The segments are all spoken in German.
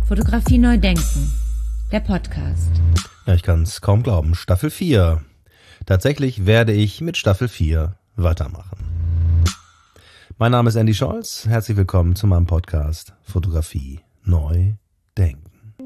Fotografie neu denken, der Podcast. Ja, ich kann es kaum glauben. Staffel 4. Tatsächlich werde ich mit Staffel 4 weitermachen. Mein Name ist Andy Scholz. Herzlich willkommen zu meinem Podcast Fotografie neu denken.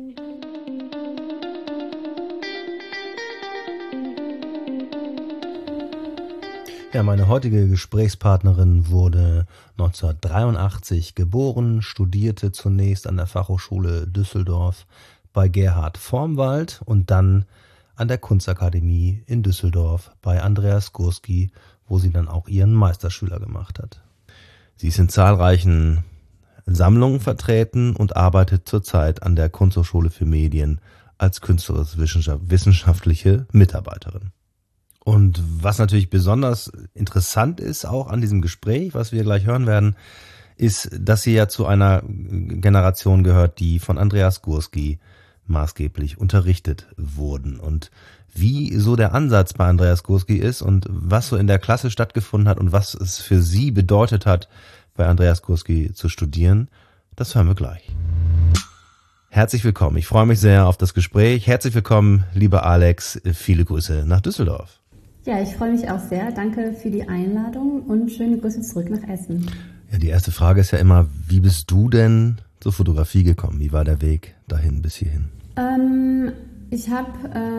Ja, meine heutige Gesprächspartnerin wurde 1983 geboren, studierte zunächst an der Fachhochschule Düsseldorf bei Gerhard Vormwald und dann an der Kunstakademie in Düsseldorf bei Andreas Gursky, wo sie dann auch ihren Meisterschüler gemacht hat. Sie ist in zahlreichen Sammlungen vertreten und arbeitet zurzeit an der Kunsthochschule für Medien als künstlerisch-wissenschaftliche Mitarbeiterin. Und was natürlich besonders interessant ist, auch an diesem Gespräch, was wir gleich hören werden, ist, dass sie ja zu einer Generation gehört, die von Andreas Gursky maßgeblich unterrichtet wurden. Und wie so der Ansatz bei Andreas Gursky ist und was so in der Klasse stattgefunden hat und was es für sie bedeutet hat, bei Andreas Gursky zu studieren, das hören wir gleich. Herzlich willkommen. Ich freue mich sehr auf das Gespräch. Herzlich willkommen, lieber Alex. Viele Grüße nach Düsseldorf. Ja, ich freue mich auch sehr. Danke für die Einladung und schöne Grüße zurück nach Essen. Ja, die erste Frage ist ja immer, wie bist du denn zur Fotografie gekommen? Wie war der Weg dahin bis hierhin? Ich habe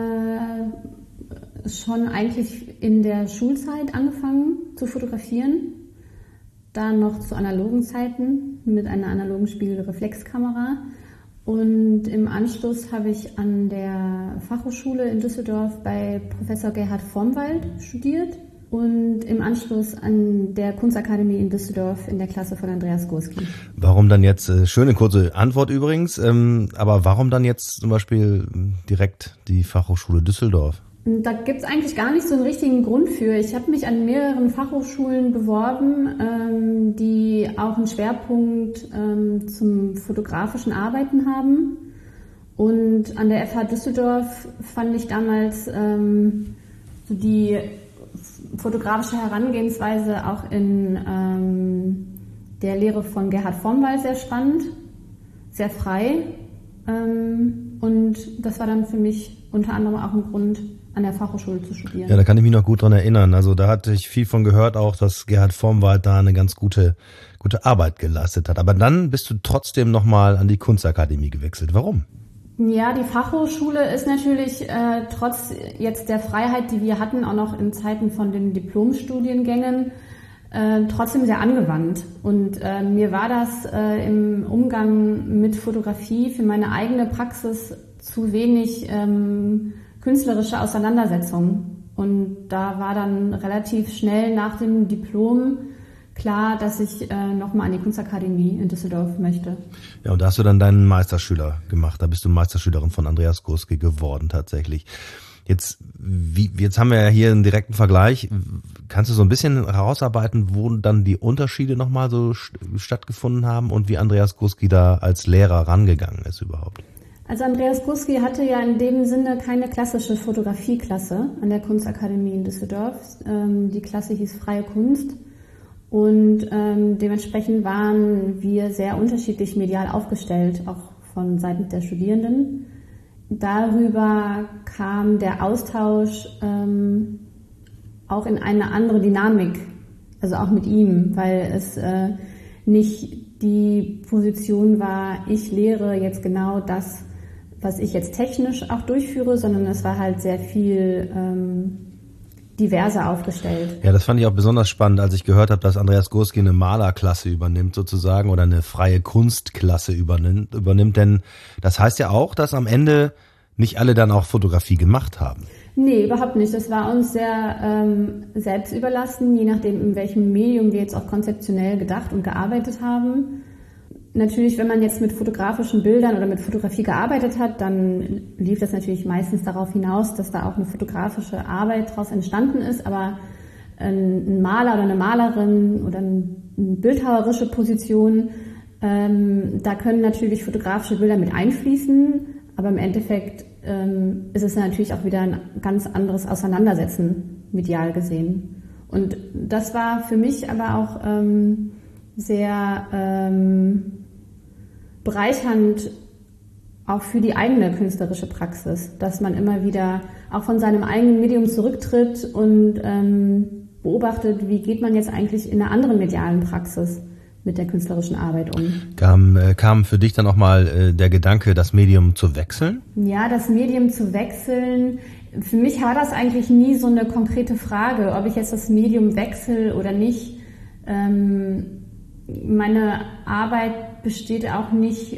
schon eigentlich in der Schulzeit angefangen zu fotografieren. Dann noch zu analogen Zeiten mit einer analogen Spiegelreflexkamera. Und im Anschluss habe ich an der Fachhochschule in Düsseldorf bei Professor Gerhard Vormwald studiert und im Anschluss an der Kunstakademie in Düsseldorf in der Klasse von Andreas Gursky. Warum dann jetzt, schöne kurze Antwort übrigens, aber warum dann jetzt zum Beispiel direkt die Fachhochschule Düsseldorf? Da gibt es eigentlich gar nicht so einen richtigen Grund für. Ich habe mich an mehreren Fachhochschulen beworben, die auch einen Schwerpunkt zum fotografischen Arbeiten haben. Und an der FH Düsseldorf fand ich damals so die fotografische Herangehensweise auch in der Lehre von Gerhard Vormwald sehr spannend, sehr frei. Und das war dann für mich unter anderem auch ein Grund, an der Fachhochschule zu studieren. Ja, da kann ich mich noch gut dran erinnern. Also da hatte ich viel von gehört auch, dass Gerhard Vormwald da eine ganz gute Arbeit geleistet hat. Aber dann bist du trotzdem nochmal an die Kunstakademie gewechselt. Warum? Ja, die Fachhochschule ist natürlich trotz jetzt der Freiheit, die wir hatten, auch noch in Zeiten von den Diplomstudiengängen, trotzdem sehr angewandt. Und mir war das im Umgang mit Fotografie für meine eigene Praxis zu wenig künstlerische Auseinandersetzung. Und da war dann relativ schnell nach dem Diplom klar, dass ich nochmal an die Kunstakademie in Düsseldorf möchte. Ja, und da hast du dann deinen Meisterschüler gemacht. Da bist du Meisterschülerin von Andreas Gursky geworden tatsächlich. Jetzt haben wir ja hier einen direkten Vergleich. Kannst du so ein bisschen herausarbeiten, wo dann die Unterschiede nochmal so stattgefunden haben und wie Andreas Gursky da als Lehrer rangegangen ist überhaupt? Also Andreas Gursky hatte ja in dem Sinne keine klassische Fotografieklasse an der Kunstakademie in Düsseldorf. Die Klasse hieß Freie Kunst und dementsprechend waren wir sehr unterschiedlich medial aufgestellt, auch von Seiten der Studierenden. Darüber kam der Austausch auch in eine andere Dynamik, also auch mit ihm, weil es nicht die Position war, ich lehre jetzt genau das, was ich jetzt technisch auch durchführe, sondern es war halt sehr viel diverser aufgestellt. Ja, das fand ich auch besonders spannend, als ich gehört habe, dass Andreas Gursky eine Malerklasse übernimmt sozusagen oder eine freie Kunstklasse übernimmt, denn das heißt ja auch, dass am Ende nicht alle dann auch Fotografie gemacht haben. Nee, überhaupt nicht. Das war uns sehr selbst überlassen, je nachdem, in welchem Medium wir jetzt auch konzeptionell gedacht und gearbeitet haben. Natürlich, wenn man jetzt mit fotografischen Bildern oder mit Fotografie gearbeitet hat, dann lief das natürlich meistens darauf hinaus, dass da auch eine fotografische Arbeit daraus entstanden ist. Aber ein Maler oder eine Malerin oder eine bildhauerische Position, da können natürlich fotografische Bilder mit einfließen. Aber im Endeffekt ist es natürlich auch wieder ein ganz anderes Auseinandersetzen, medial gesehen. Und das war für mich aber auch sehr bereichernd auch für die eigene künstlerische Praxis, dass man immer wieder auch von seinem eigenen Medium zurücktritt und beobachtet, wie geht man jetzt eigentlich in einer anderen medialen Praxis mit der künstlerischen Arbeit um. Kam für dich dann auch mal der Gedanke, das Medium zu wechseln? Ja, das Medium zu wechseln. Für mich war das eigentlich nie so eine konkrete Frage, ob ich jetzt das Medium wechsle oder nicht. Meine Arbeit besteht auch nicht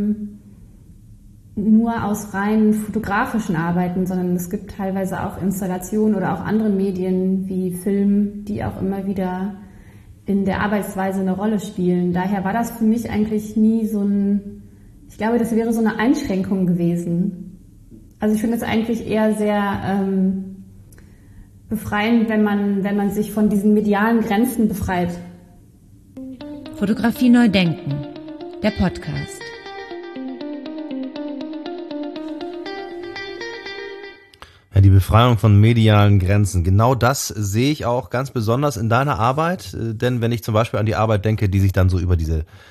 nur aus rein fotografischen Arbeiten, sondern es gibt teilweise auch Installationen oder auch andere Medien wie Film, die auch immer wieder in der Arbeitsweise eine Rolle spielen. Daher war das für mich eigentlich nie ich glaube, das wäre so eine Einschränkung gewesen. Also ich finde es eigentlich eher sehr befreiend, wenn man sich von diesen medialen Grenzen befreit. Fotografie neu denken, der Podcast. Ja, die Befreiung von medialen Grenzen. Genau das sehe ich auch ganz besonders in deiner Arbeit. Denn wenn ich zum Beispiel an die Arbeit denke, die sich dann so über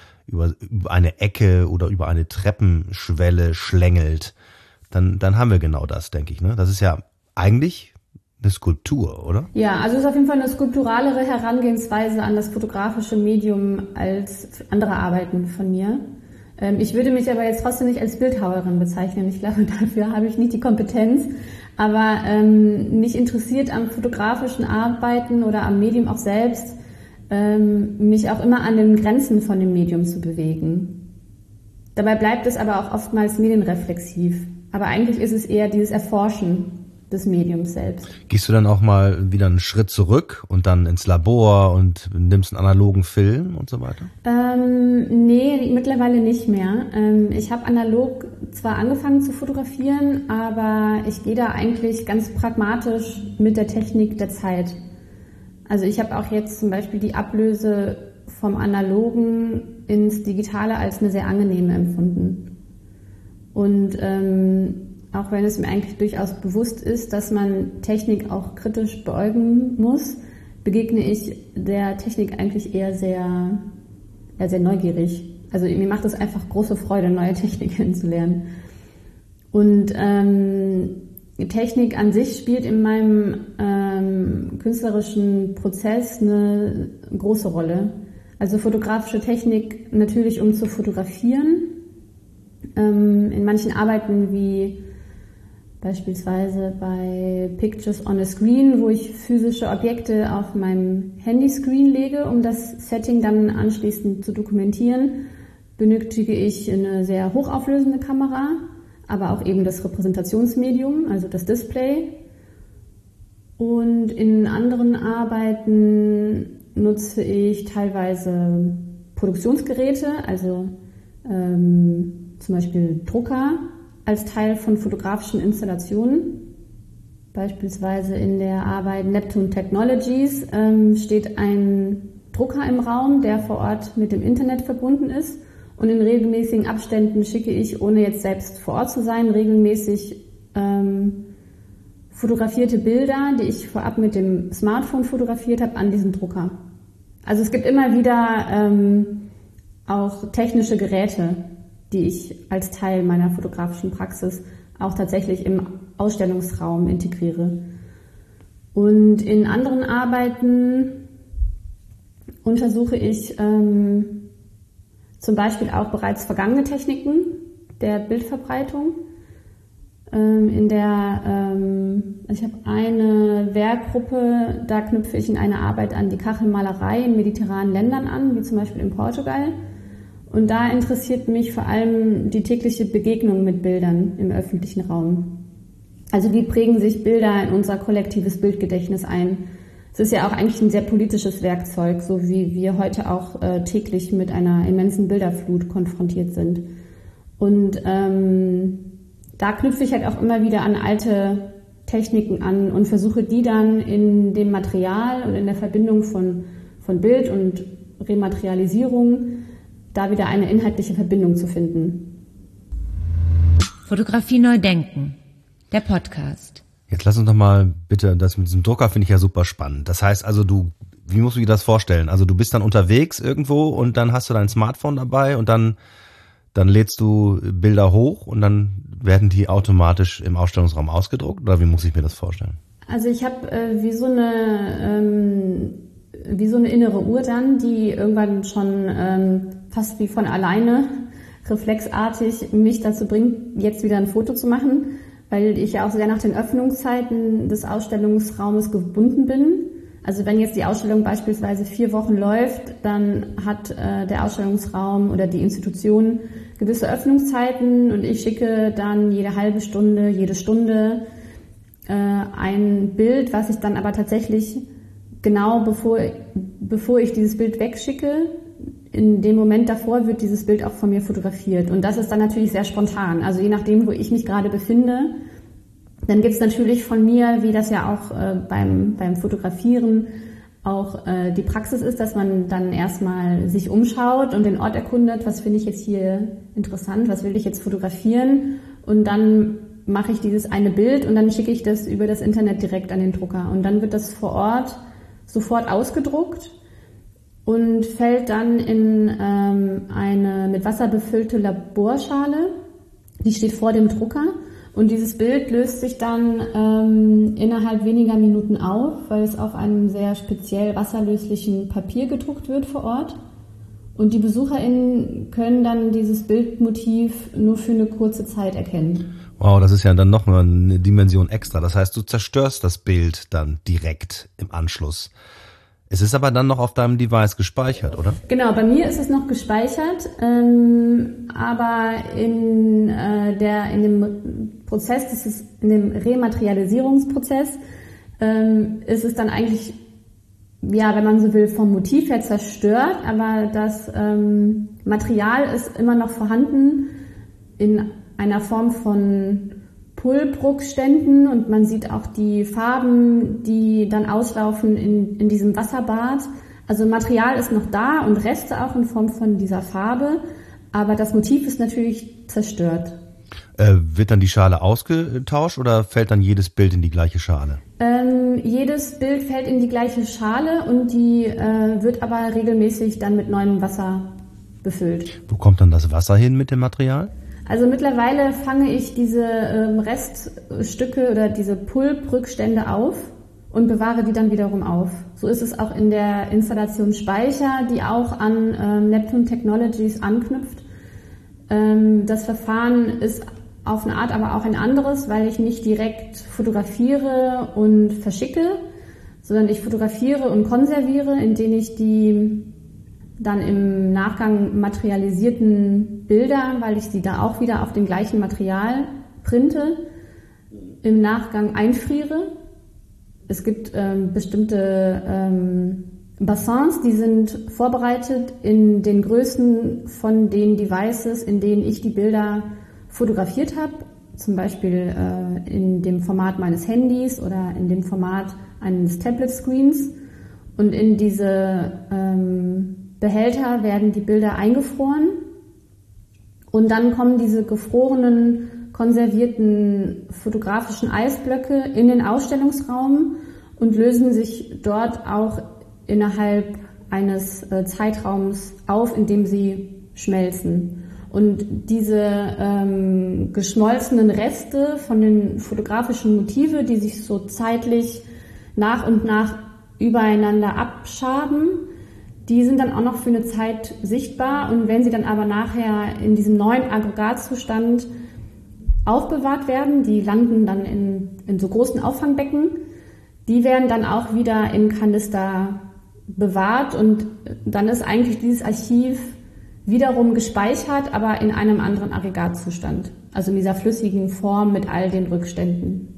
eine Ecke oder über eine Treppenschwelle schlängelt, dann haben wir genau das, denke ich. Ne? Das ist ja eigentlich eine Skulptur, oder? Ja, also es ist auf jeden Fall eine skulpturalere Herangehensweise an das fotografische Medium als andere Arbeiten von mir. Ich würde mich aber jetzt trotzdem nicht als Bildhauerin bezeichnen. Ich glaube, dafür habe ich nicht die Kompetenz. Aber mich interessiert am fotografischen Arbeiten oder am Medium auch selbst, mich auch immer an den Grenzen von dem Medium zu bewegen. Dabei bleibt es aber auch oftmals medienreflexiv. Aber eigentlich ist es eher dieses Erforschen des Mediums selbst. Gehst du dann auch mal wieder einen Schritt zurück und dann ins Labor und nimmst einen analogen Film und so weiter? Nee, mittlerweile nicht mehr. Ich habe analog zwar angefangen zu fotografieren, aber ich gehe da eigentlich ganz pragmatisch mit der Technik der Zeit. Also ich habe auch jetzt zum Beispiel die Ablöse vom Analogen ins Digitale als eine sehr angenehme empfunden. Und auch wenn es mir eigentlich durchaus bewusst ist, dass man Technik auch kritisch beäugen muss, begegne ich der Technik eigentlich eher sehr neugierig. Also mir macht es einfach große Freude, neue Technik kennenzulernen. Und Technik an sich spielt in meinem künstlerischen Prozess eine große Rolle. Also fotografische Technik natürlich, um zu fotografieren. In manchen Arbeiten wie beispielsweise bei Pictures on a Screen, wo ich physische Objekte auf meinem Handyscreen lege, um das Setting dann anschließend zu dokumentieren, benötige ich eine sehr hochauflösende Kamera, aber auch eben das Repräsentationsmedium, also das Display. Und in anderen Arbeiten nutze ich teilweise Produktionsgeräte, also zum Beispiel Drucker, als Teil von fotografischen Installationen. Beispielsweise in der Arbeit Neptune Technologies steht ein Drucker im Raum, der vor Ort mit dem Internet verbunden ist. Und in regelmäßigen Abständen schicke ich, ohne jetzt selbst vor Ort zu sein, regelmäßig fotografierte Bilder, die ich vorab mit dem Smartphone fotografiert habe, an diesen Drucker. Also es gibt immer wieder auch technische Geräte, die ich als Teil meiner fotografischen Praxis auch tatsächlich im Ausstellungsraum integriere. Und in anderen Arbeiten untersuche ich zum Beispiel auch bereits vergangene Techniken der Bildverbreitung. Ich habe eine Werkgruppe, da knüpfe ich in einer Arbeit an die Kachelmalerei in mediterranen Ländern an, wie zum Beispiel in Portugal. Und da interessiert mich vor allem die tägliche Begegnung mit Bildern im öffentlichen Raum. Also wie prägen sich Bilder in unser kollektives Bildgedächtnis ein? Es ist ja auch eigentlich ein sehr politisches Werkzeug, so wie wir heute auch täglich mit einer immensen Bilderflut konfrontiert sind. Und da knüpfe ich halt auch immer wieder an alte Techniken an und versuche die dann in dem Material und in der Verbindung von Bild und Rematerialisierung da wieder eine inhaltliche Verbindung zu finden. Fotografie neu denken, der Podcast. Jetzt lass uns doch mal bitte, das mit diesem Drucker finde ich ja super spannend. Das heißt also, wie musst du dir das vorstellen? Also du bist dann unterwegs irgendwo und dann hast du dein Smartphone dabei und dann dann lädst du Bilder hoch und dann werden die automatisch im Ausstellungsraum ausgedruckt, oder wie muss ich mir das vorstellen? Also ich habe wie so eine innere Uhr dann, die irgendwann schon fast wie von alleine reflexartig mich dazu bringt, jetzt wieder ein Foto zu machen, weil ich ja auch sehr nach den Öffnungszeiten des Ausstellungsraumes gebunden bin. Also wenn jetzt die Ausstellung beispielsweise 4 Wochen läuft, dann hat der Ausstellungsraum oder die Institution gewisse Öffnungszeiten und ich schicke dann jede halbe Stunde, jede Stunde ein Bild, was ich dann aber tatsächlich genau bevor ich dieses Bild wegschicke, in dem Moment davor wird dieses Bild auch von mir fotografiert. Und das ist dann natürlich sehr spontan. Also je nachdem, wo ich mich gerade befinde, dann gibt es natürlich von mir, wie das ja auch beim Fotografieren auch die Praxis ist, dass man dann erstmal sich umschaut und den Ort erkundet, was finde ich jetzt hier interessant, was will ich jetzt fotografieren, und dann mache ich dieses eine Bild und dann schicke ich das über das Internet direkt an den Drucker und dann wird das vor Ort sofort ausgedruckt und fällt dann in eine mit Wasser befüllte Laborschale, die steht vor dem Drucker. Und dieses Bild löst sich dann innerhalb weniger Minuten auf, weil es auf einem sehr speziell wasserlöslichen Papier gedruckt wird vor Ort. Und die BesucherInnen können dann dieses Bildmotiv nur für eine kurze Zeit erkennen. Wow, das ist ja dann noch mal eine Dimension extra. Das heißt, du zerstörst das Bild dann direkt im Anschluss. Es ist aber dann noch auf deinem Device gespeichert, oder? Genau, bei mir ist es noch gespeichert, aber in dem Prozess, in dem Rematerialisierungsprozess, ist es dann eigentlich, ja, wenn man so will, vom Motiv her zerstört, aber das Material ist immer noch vorhanden in einer Form von Pulbrückständen und man sieht auch die Farben, die dann auslaufen in diesem Wasserbad. Also Material ist noch da und Reste auch in Form von dieser Farbe, aber das Motiv ist natürlich zerstört. Wird dann die Schale ausgetauscht oder fällt dann jedes Bild in die gleiche Schale? Jedes Bild fällt in die gleiche Schale und die wird aber regelmäßig dann mit neuem Wasser befüllt. Wo kommt dann das Wasser hin mit dem Material? Also mittlerweile fange ich diese Reststücke oder diese Pulbrückstände auf und bewahre die dann wiederum auf. So ist es auch in der Installation Speicher, die auch an Neptune Technologies anknüpft. Das Verfahren ist auf eine Art aber auch ein anderes, weil ich nicht direkt fotografiere und verschicke, sondern ich fotografiere und konserviere, indem ich die dann im Nachgang materialisierten Bilder, weil ich sie da auch wieder auf dem gleichen Material printe, im Nachgang einfriere. Es gibt bestimmte Bassins, die sind vorbereitet in den Größen von den Devices, in denen ich die Bilder fotografiert habe, zum Beispiel in dem Format meines Handys oder in dem Format eines Tablet-Screens. Und in diese Behälter werden die Bilder eingefroren und dann kommen diese gefrorenen, konservierten fotografischen Eisblöcke in den Ausstellungsraum und lösen sich dort auch innerhalb eines Zeitraums auf, in dem sie schmelzen. Und diese geschmolzenen Reste von den fotografischen Motive, die sich so zeitlich nach und nach übereinander abschaben, die sind dann auch noch für eine Zeit sichtbar und wenn sie dann aber nachher in diesem neuen Aggregatzustand aufbewahrt werden, die landen dann in so großen Auffangbecken, die werden dann auch wieder in Kanister bewahrt und dann ist eigentlich dieses Archiv wiederum gespeichert, aber in einem anderen Aggregatzustand, also in dieser flüssigen Form mit all den Rückständen.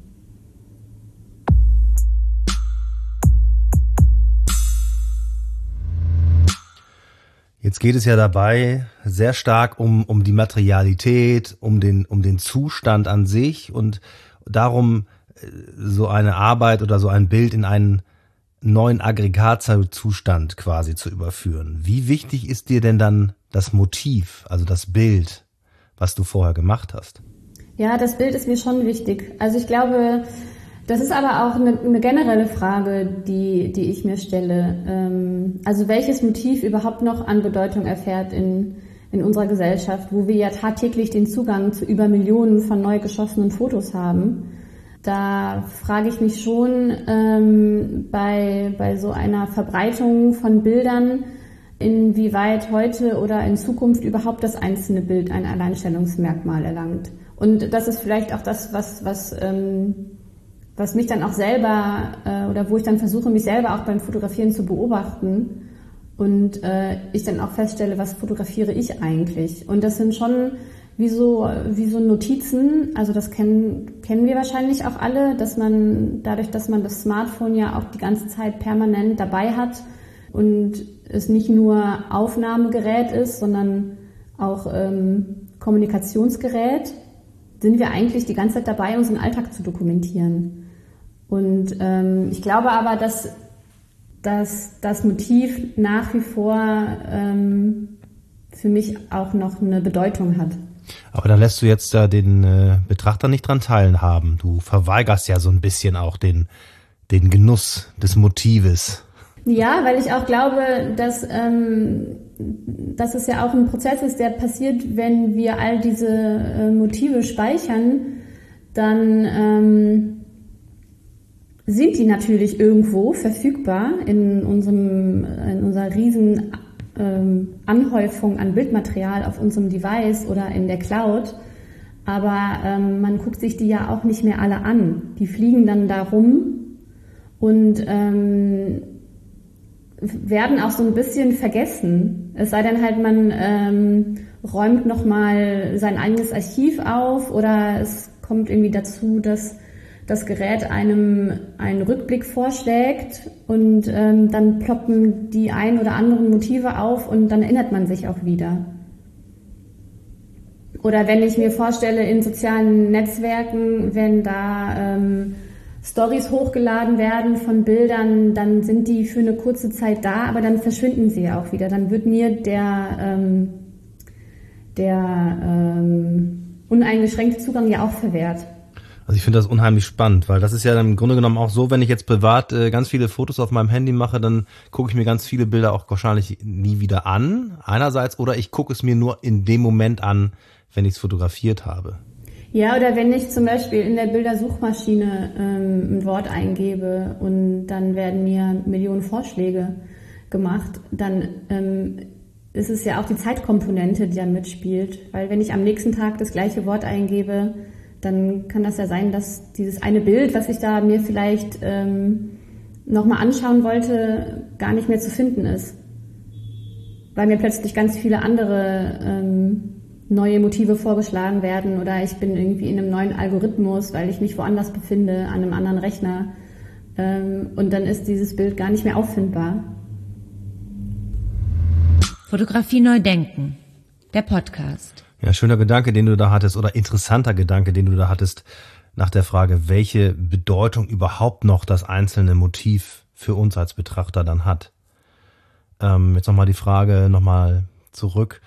Jetzt geht es ja dabei sehr stark um die Materialität, um den Zustand an sich und darum, so eine Arbeit oder so ein Bild in einen neuen Aggregatzustand quasi zu überführen. Wie wichtig ist dir denn dann das Motiv, also das Bild, was du vorher gemacht hast? Ja, das Bild ist mir schon wichtig. Also ich glaube, das ist aber auch eine generelle Frage, die ich mir stelle. Also welches Motiv überhaupt noch an Bedeutung erfährt in in unserer Gesellschaft, wo wir ja tagtäglich den Zugang zu über Millionen von neu geschossenen Fotos haben. Da frage ich mich schon bei so einer Verbreitung von Bildern, inwieweit heute oder in Zukunft überhaupt das einzelne Bild ein Alleinstellungsmerkmal erlangt. Und das ist vielleicht auch das, was mich dann auch selber oder wo ich dann versuche, mich selber auch beim Fotografieren zu beobachten und ich dann auch feststelle, was fotografiere ich eigentlich. Und das sind schon wie so Notizen, also das kennen wir wahrscheinlich auch alle, dass man dadurch, dass man das Smartphone ja auch die ganze Zeit permanent dabei hat und es nicht nur Aufnahmegerät ist, sondern auch Kommunikationsgerät, sind wir eigentlich die ganze Zeit dabei, unseren Alltag zu dokumentieren. Und ich glaube aber, dass das Motiv nach wie vor für mich auch noch eine Bedeutung hat. Aber da lässt du jetzt ja den Betrachter nicht dran teilhaben. Du verweigerst ja so ein bisschen auch den Genuss des Motives. Ja, weil ich auch glaube, dass es ja auch ein Prozess ist, der passiert, wenn wir all diese Motive speichern, dann sind die natürlich irgendwo verfügbar in unserer riesen Anhäufung an Bildmaterial auf unserem Device oder in der Cloud. Aber man guckt sich die ja auch nicht mehr alle an. Die fliegen dann da rum und werden auch so ein bisschen vergessen. Es sei denn halt, man räumt nochmal sein eigenes Archiv auf oder es kommt irgendwie dazu, dass das Gerät einem einen Rückblick vorschlägt und dann ploppen die ein oder anderen Motive auf und dann erinnert man sich auch wieder. Oder wenn ich mir vorstelle, in sozialen Netzwerken, wenn da Stories hochgeladen werden von Bildern, dann sind die für eine kurze Zeit da, aber dann verschwinden sie auch wieder. Dann wird mir der uneingeschränkte Zugang ja auch verwehrt. Also ich finde das unheimlich spannend, weil das ist ja im Grunde genommen auch so, wenn ich jetzt privat ganz viele Fotos auf meinem Handy mache, dann gucke ich mir ganz viele Bilder auch wahrscheinlich nie wieder an, einerseits, oder ich gucke es mir nur in dem Moment an, wenn ich es fotografiert habe. Ja, oder wenn ich zum Beispiel in der Bildersuchmaschine ein Wort eingebe und dann werden mir Millionen Vorschläge gemacht, dann ist es ja auch die Zeitkomponente, die da mitspielt. Weil wenn ich am nächsten Tag das gleiche Wort eingebe, dann kann das ja sein, dass dieses eine Bild, was ich da mir vielleicht nochmal anschauen wollte, gar nicht mehr zu finden ist. Weil mir plötzlich ganz viele andere neue Motive vorgeschlagen werden oder ich bin irgendwie in einem neuen Algorithmus, weil ich mich woanders befinde, an einem anderen Rechner. Und dann ist dieses Bild gar nicht mehr auffindbar. Fotografie neu denken, der Podcast. Ja, schöner Gedanke, den du da hattest, oder interessanter Gedanke, den du da hattest, nach der Frage, welche Bedeutung überhaupt noch das einzelne Motiv für uns als Betrachter dann hat. Jetzt nochmal die Frage nochmal zurück.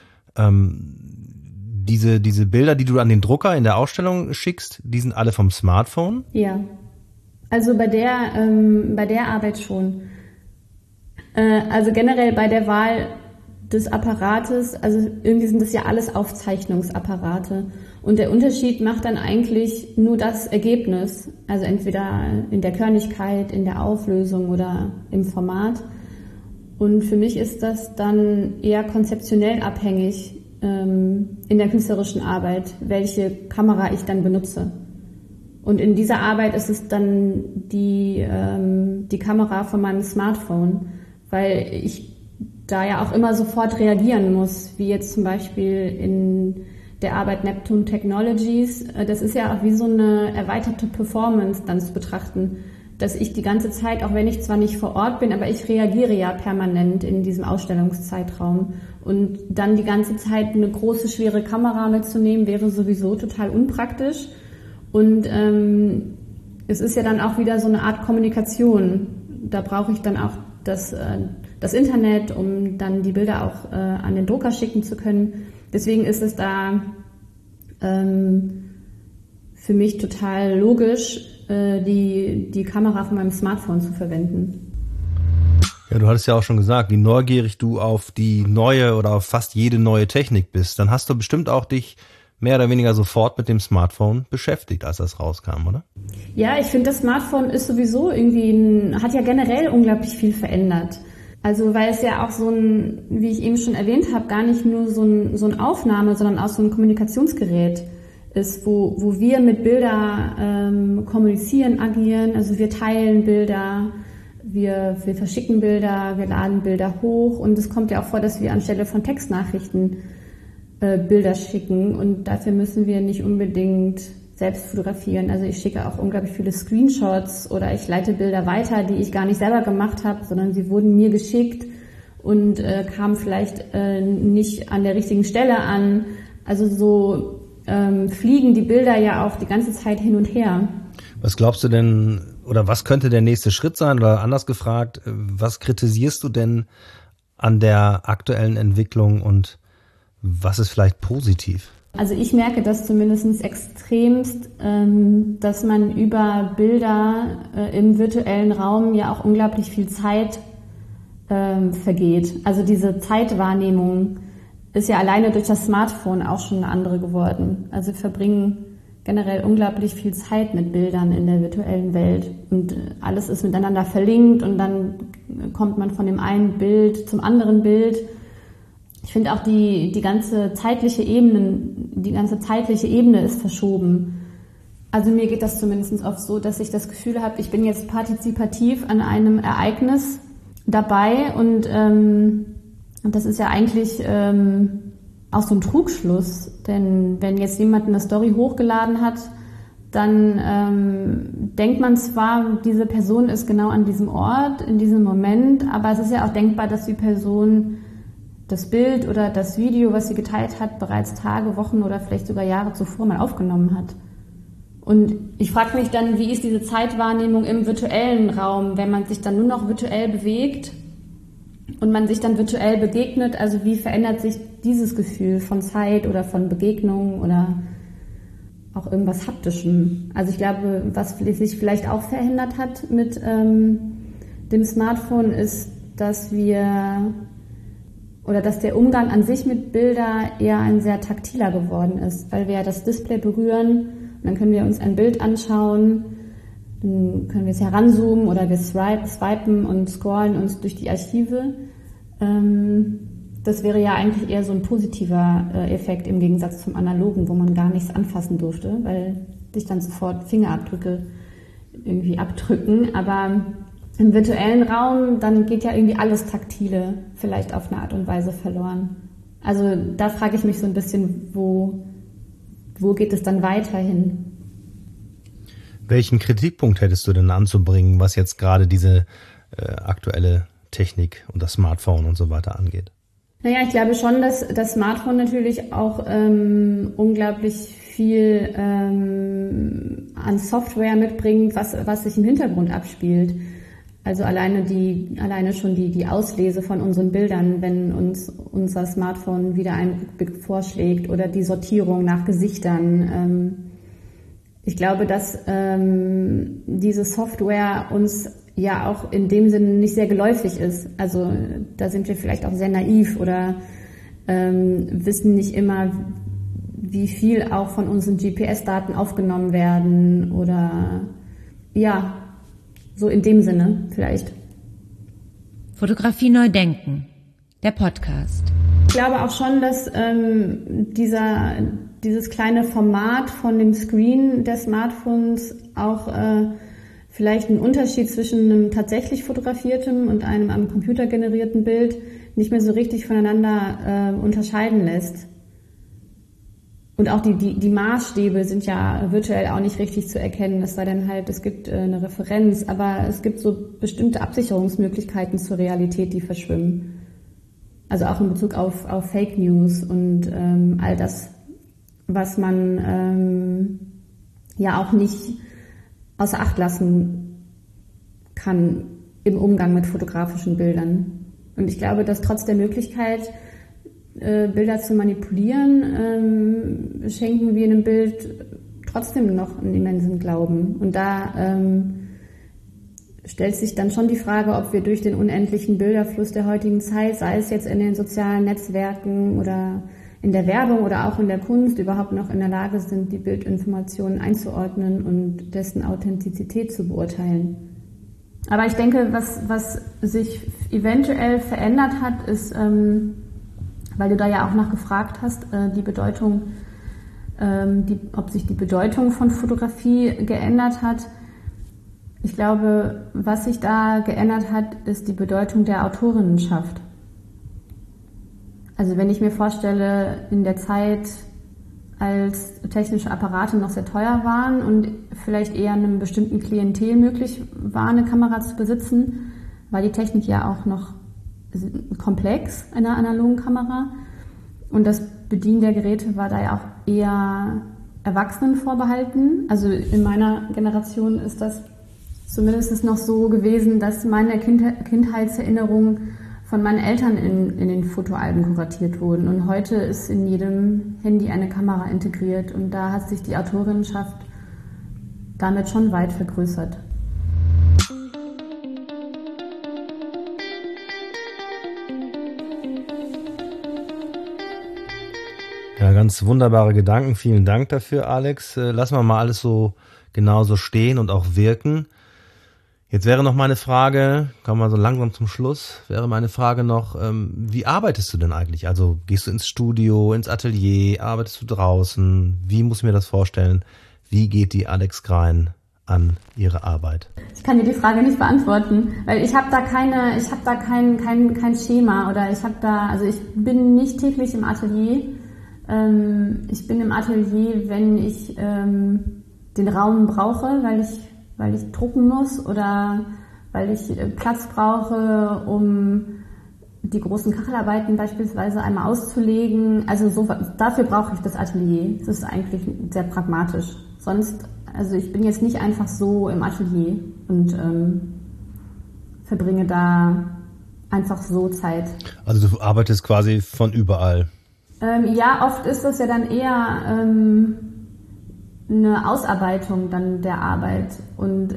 Diese Bilder, die du an den Drucker in der Ausstellung schickst, die sind alle vom Smartphone? Ja, also bei der Arbeit schon. Also generell bei der Wahl des Apparates, also irgendwie sind das ja alles Aufzeichnungsapparate. Und der Unterschied macht dann eigentlich nur das Ergebnis, also entweder in der Körnigkeit, in der Auflösung oder im Format. Und für mich ist das dann eher konzeptionell abhängig in der künstlerischen Arbeit, welche Kamera ich dann benutze. Und in dieser Arbeit ist es dann die Kamera von meinem Smartphone, weil ich da ja auch immer sofort reagieren muss, wie jetzt zum Beispiel in der Arbeit Neptune Technologies. Das ist ja auch wie so eine erweiterte Performance dann zu betrachten, dass ich die ganze Zeit, auch wenn ich zwar nicht vor Ort bin, aber ich reagiere ja permanent in diesem Ausstellungszeitraum. Und dann die ganze Zeit eine große, schwere Kamera mitzunehmen, wäre sowieso total unpraktisch. Und es ist ja dann auch wieder so eine Art Kommunikation. Da brauche ich dann auch das Internet, um dann die Bilder auch an den Drucker schicken zu können. Deswegen ist es da für mich total logisch, die Kamera von meinem Smartphone zu verwenden. Ja, du hattest ja auch schon gesagt, wie neugierig du auf die neue oder auf fast jede neue Technik bist. Dann hast du bestimmt auch dich mehr oder weniger sofort mit dem Smartphone beschäftigt, als das rauskam, oder? Ja, ich finde, das Smartphone ist sowieso hat ja generell unglaublich viel verändert. Also weil es ja auch wie ich eben schon erwähnt habe, gar nicht nur so ein Aufnahme, sondern auch so ein Kommunikationsgerät ist, wo wir mit Bilder kommunizieren, agieren. Also wir teilen Bilder, wir verschicken Bilder, wir laden Bilder hoch und es kommt ja auch vor, dass wir anstelle von Textnachrichten Bilder schicken und dafür müssen wir nicht unbedingt selbst fotografieren. Also ich schicke auch unglaublich viele Screenshots oder ich leite Bilder weiter, die ich gar nicht selber gemacht habe, sondern sie wurden mir geschickt und kamen vielleicht nicht an der richtigen Stelle an. Also so fliegen die Bilder ja auch die ganze Zeit hin und her. Was glaubst du denn, oder was könnte der nächste Schritt sein? Oder anders gefragt, was kritisierst du denn an der aktuellen Entwicklung und was ist vielleicht positiv? Also ich merke das zumindest extremst, dass man über Bilder im virtuellen Raum ja auch unglaublich viel Zeit vergeht. Also diese Zeitwahrnehmung ist ja alleine durch das Smartphone auch schon eine andere geworden. Also wir verbringen generell unglaublich viel Zeit mit Bildern in der virtuellen Welt und alles ist miteinander verlinkt und dann kommt man von dem einen Bild zum anderen Bild. Ich finde auch die ganze zeitliche Ebene ist verschoben. Also mir geht das zumindest oft so, dass ich das Gefühl habe, ich bin jetzt partizipativ an einem Ereignis dabei und das ist ja eigentlich auch so ein Trugschluss, denn wenn jetzt jemand eine Story hochgeladen hat, dann denkt man zwar, diese Person ist genau an diesem Ort, in diesem Moment, aber es ist ja auch denkbar, dass die Person das Bild oder das Video, was sie geteilt hat, bereits Tage, Wochen oder vielleicht sogar Jahre zuvor mal aufgenommen hat. Und ich frage mich dann, wie ist diese Zeitwahrnehmung im virtuellen Raum, wenn man sich dann nur noch virtuell bewegt und man sich dann virtuell begegnet, also wie verändert sich dieses Gefühl von Zeit oder von Begegnung oder auch irgendwas Haptischem? Also ich glaube, was sich vielleicht auch verändert hat mit dem Smartphone ist, dass der Umgang an sich mit Bilder eher ein sehr taktiler geworden ist, weil wir ja das Display berühren und dann können wir uns ein Bild anschauen, dann können wir es heranzoomen oder wir swipen und scrollen uns durch die Archive. Das wäre ja eigentlich eher so ein positiver Effekt im Gegensatz zum Analogen, wo man gar nichts anfassen durfte, weil sich dann sofort Fingerabdrücke irgendwie abdrücken, aber im virtuellen Raum, dann geht ja irgendwie alles Taktile vielleicht auf eine Art und Weise verloren. Also da frage ich mich so ein bisschen, wo geht es dann weiterhin? Welchen Kritikpunkt hättest du denn anzubringen, was jetzt gerade diese aktuelle Technik und das Smartphone und so weiter angeht? Naja, ich glaube schon, dass das Smartphone natürlich auch unglaublich viel an Software mitbringt, was sich im Hintergrund abspielt. Also alleine schon die Auslese von unseren Bildern, wenn uns unser Smartphone wieder einen Rückblick vorschlägt oder die Sortierung nach Gesichtern. Ich glaube, dass diese Software uns ja auch in dem Sinne nicht sehr geläufig ist. Also da sind wir vielleicht auch sehr naiv oder wissen nicht immer, wie viel auch von unseren GPS-Daten aufgenommen werden oder ja, so in dem Sinne vielleicht. Fotografie neu denken, der Podcast. Ich glaube auch schon, dass dieses kleine Format von dem Screen der Smartphones auch vielleicht einen Unterschied zwischen einem tatsächlich fotografierten und einem am Computer generierten Bild nicht mehr so richtig voneinander unterscheiden lässt. Und auch die Maßstäbe sind ja virtuell auch nicht richtig zu erkennen, es sei denn halt, es gibt eine Referenz, aber es gibt so bestimmte Absicherungsmöglichkeiten zur Realität, die verschwimmen. Also auch in Bezug auf Fake News und all das, was man ja auch nicht außer Acht lassen kann im Umgang mit fotografischen Bildern. Und ich glaube, dass trotz der Möglichkeit, Bilder zu manipulieren, schenken wir einem Bild trotzdem noch einen immensen Glauben. Und da stellt sich dann schon die Frage, ob wir durch den unendlichen Bilderfluss der heutigen Zeit, sei es jetzt in den sozialen Netzwerken oder in der Werbung oder auch in der Kunst, überhaupt noch in der Lage sind, die Bildinformationen einzuordnen und dessen Authentizität zu beurteilen. Aber ich denke, was sich eventuell verändert hat, ist, weil du da ja auch nachgefragt hast, die Bedeutung, ob sich die Bedeutung von Fotografie geändert hat. Ich glaube, was sich da geändert hat, ist die Bedeutung der Autorinnenschaft. Also wenn ich mir vorstelle, in der Zeit, als technische Apparate noch sehr teuer waren und vielleicht eher einem bestimmten Klientel möglich war, eine Kamera zu besitzen, war die Technik ja auch noch komplex, einer analogen Kamera. Und das Bedienen der Geräte war da ja auch eher Erwachsenen vorbehalten. Also in meiner Generation ist das zumindest noch so gewesen, dass meine Kindheitserinnerungen von meinen Eltern in den Fotoalben kuratiert wurden. Und heute ist in jedem Handy eine Kamera integriert und da hat sich die Autorinnenschaft damit schon weit vergrößert. Ja, ganz wunderbare Gedanken. Vielen Dank dafür, Alex. Lassen wir mal alles so genauso stehen und auch wirken. Jetzt wäre noch meine Frage, kommen wir so langsam zum Schluss, wäre meine Frage noch, wie arbeitest du denn eigentlich? Also gehst du ins Studio, ins Atelier, arbeitest du draußen? Wie muss ich mir das vorstellen? Wie geht die Alex Grein an ihre Arbeit? Ich kann dir die Frage nicht beantworten, weil ich habe da kein Schema oder ich bin nicht täglich im Atelier. Ich bin im Atelier, wenn ich den Raum brauche, weil ich drucken muss oder weil ich Platz brauche, um die großen Kachelarbeiten beispielsweise einmal auszulegen. Also dafür brauche ich das Atelier. Das ist eigentlich sehr pragmatisch. Sonst, also ich bin jetzt nicht einfach so im Atelier und verbringe da einfach so Zeit. Also du arbeitest quasi von überall? Ja, oft ist das ja dann eher eine Ausarbeitung dann der Arbeit und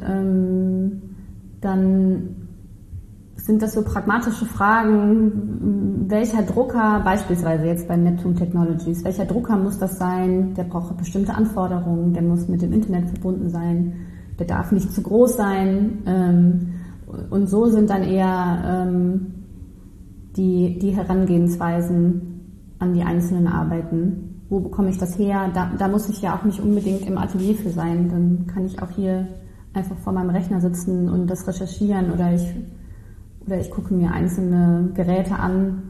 dann sind das so pragmatische Fragen, welcher Drucker, beispielsweise jetzt bei Neptune Technologies, welcher Drucker muss das sein, der braucht bestimmte Anforderungen, der muss mit dem Internet verbunden sein, der darf nicht zu groß sein und so sind dann eher die Herangehensweisen an die einzelnen Arbeiten. Wo bekomme ich das her? Da muss ich ja auch nicht unbedingt im Atelier für sein. Dann kann ich auch hier einfach vor meinem Rechner sitzen und das recherchieren oder ich gucke mir einzelne Geräte an.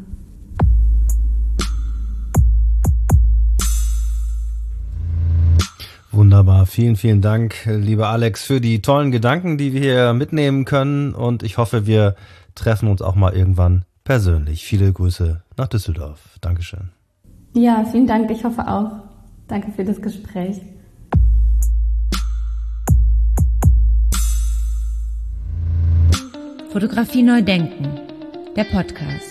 Wunderbar. Vielen, vielen Dank, lieber Alex, für die tollen Gedanken, die wir hier mitnehmen können und ich hoffe, wir treffen uns auch mal irgendwann persönlich. Viele Grüße nach Düsseldorf. Dankeschön. Ja, vielen Dank. Ich hoffe auch. Danke für das Gespräch. Fotografie neu denken. Der Podcast.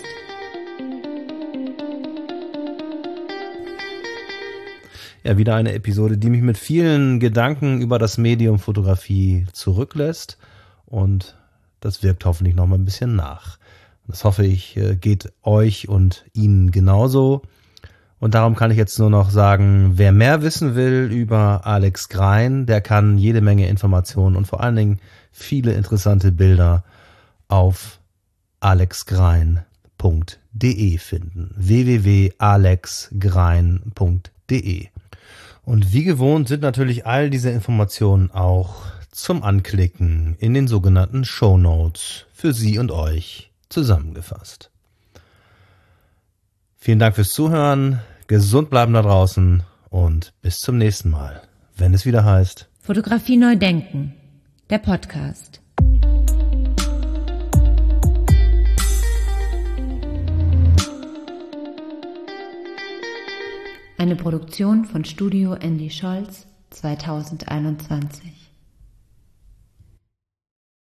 Ja, wieder eine Episode, die mich mit vielen Gedanken über das Medium Fotografie zurücklässt und das wirkt hoffentlich noch mal ein bisschen nach. Das hoffe ich, geht euch und Ihnen genauso. Und darum kann ich jetzt nur noch sagen, wer mehr wissen will über Alex Grein, der kann jede Menge Informationen und vor allen Dingen viele interessante Bilder auf alexgrein.de finden. www.alexgrein.de. Und wie gewohnt sind natürlich all diese Informationen auch zum Anklicken in den sogenannten Shownotes für Sie und euch zusammengefasst. Vielen Dank fürs Zuhören, gesund bleiben da draußen und bis zum nächsten Mal, wenn es wieder heißt Fotografie neu denken, der Podcast. Eine Produktion von Studio Andy Scholz 2021.